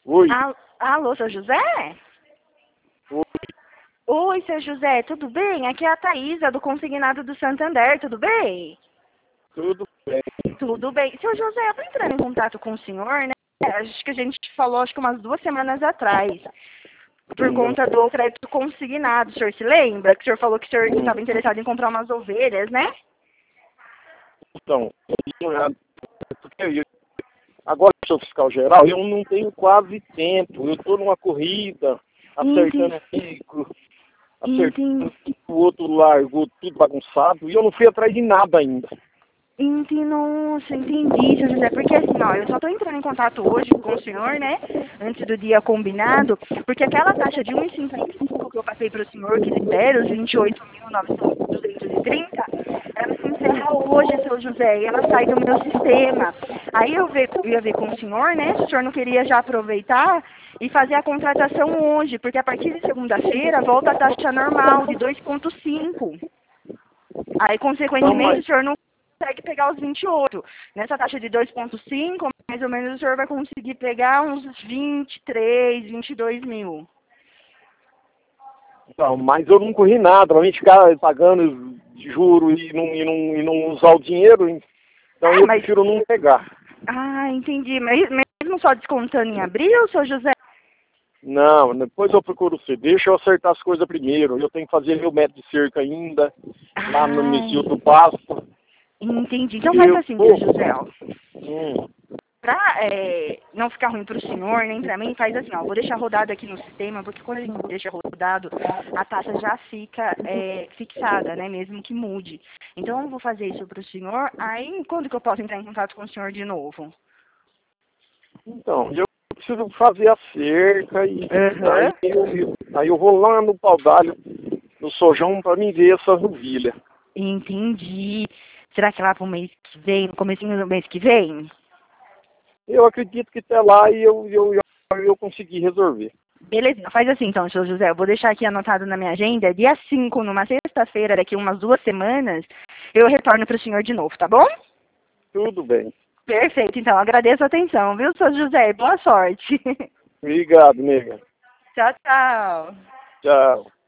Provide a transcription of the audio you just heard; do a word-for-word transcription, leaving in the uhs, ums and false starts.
Oi. Al- Alô, seu José? Oi. Oi, seu José, tudo bem? Aqui é a Thaísa, do Consignado do Santander, tudo bem? Tudo bem. Tudo bem. Seu José, eu tô entrando em contato com o senhor, né? Acho que a gente falou, acho que umas duas semanas atrás, por Hum, conta do crédito consignado. O senhor se lembra? Que o senhor falou que o senhor hum. estava interessado em comprar umas ovelhas, né? Então, eu- porque eu- agora que sou fiscal geral, eu não tenho quase tempo. Eu estou numa corrida, Entendi. acertando micro, Entendi. acertando tudo, o outro largou tudo bagunçado, e eu não fui atrás de nada ainda. Entendi, nossa, entendi, seu José, porque assim, ó, eu só tô entrando em contato hoje com o senhor, né, antes do dia combinado, porque aquela taxa de um vírgula cinquenta e cinco que eu passei para o senhor, que libera os vinte e oito mil duzentos e trinta, ela se encerra hoje, seu José, e ela sai do meu sistema. Aí eu, ve, eu ia ver com o senhor, né, se o senhor não queria já aproveitar e fazer a contratação hoje, porque a partir de segunda-feira volta a taxa normal de dois vírgula cinco. Aí, Não, consequentemente, mas, o senhor não consegue pegar os vinte e oito. Nessa taxa de dois vírgula cinco, mais ou menos, o senhor vai conseguir pegar uns vinte e três, vinte e dois mil. então, mas eu não corri nada, pra mim ficar pagando juro e não, e, não, e não usar o dinheiro, então Ah, eu mas... prefiro não pegar. Ah, entendi. Mas mesmo só descontando em abril, seu José? Não, depois eu procuro você. Deixa eu acertar as coisas primeiro. Eu tenho que fazer meu metro de cerca ainda, lá no Missil Ai, do Pasto. entendi. Então faz Eu assim, seu tô. José, ó. Hum, Pra é, não ficar ruim pro senhor, nem pra mim, faz assim, ó. Vou deixar rodado aqui no sistema, porque quando a gente deixa rodado, a taxa já fica é, fixada, né? Mesmo que mude. Então eu vou fazer isso pro senhor. Aí, quando que eu posso entrar em contato com o senhor de novo? então, eu preciso fazer a cerca e aí Aham. eu, aí eu vou lá no Paudalho, no Sojão, pra mim ver essas novilhas. Entendi. Será que é lá pro mês que vem, no comecinho do mês que vem? Eu acredito que até lá eu, eu, eu, eu consegui resolver. Beleza, faz assim então, seu José. Eu vou deixar aqui anotado na minha agenda. Dia cinco, numa sexta-feira, daqui umas duas semanas, eu retorno pro senhor de novo, tá bom? Tudo bem. Perfeito, então. Agradeço a atenção, viu, seu José? Boa sorte. Obrigado, nega. Tchau, tchau. Tchau.